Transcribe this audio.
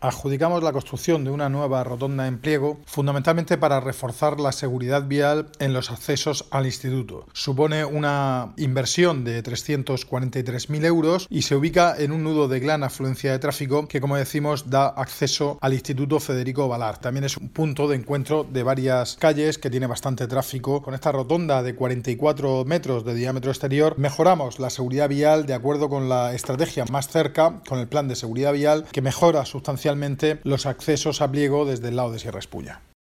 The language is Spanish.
Adjudicamos la construcción de una nueva rotonda en Pliego, fundamentalmente para reforzar la seguridad vial en los accesos al instituto. Supone una inversión de 343.000 euros y se ubica en un nudo de gran afluencia de tráfico que, como decimos, da acceso al Instituto Federico Balart. También es un punto de encuentro de varias calles que tiene bastante tráfico. Con esta rotonda de 44 metros de diámetro exterior mejoramos la seguridad vial de acuerdo con la estrategia Más Cerca, con el plan de seguridad vial que mejora sustancialmente los accesos a Pliego desde el lado de Sierra Espulla.